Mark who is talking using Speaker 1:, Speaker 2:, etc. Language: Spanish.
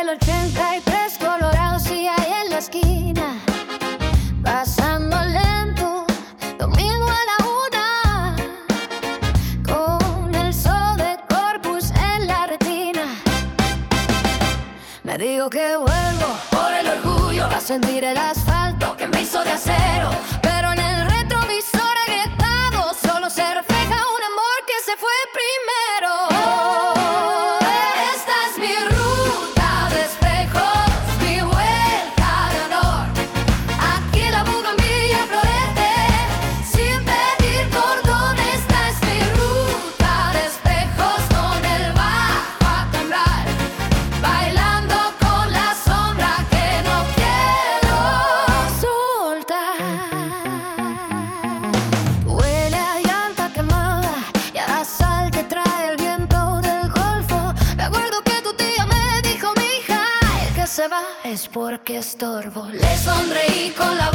Speaker 1: 83 Colorado, sí, ahí en la esquina, pasando lento, domingo a la 1, con el sol de Corpus en la retina. Me digo que vuelvo por el orgullo a sentir el asfalto que me hizo de acero, pero en el retrovisor agrietado solo se refleja un amor que se fue primero. Esta es mi ruta de espejos, mi vuelta de honor. Aquí la bugambilia florece sin pedir perdón. Esta es mi ruta de espejos, con el bajo a temblar, bailando con la sombra que no quiero soltar. Huele a llanta quemada y a sal que trae el viento del Golfo. Me acuerdo que tu tía me dijo: mi hija, el que se va es porque estorbo. Le sonreí con la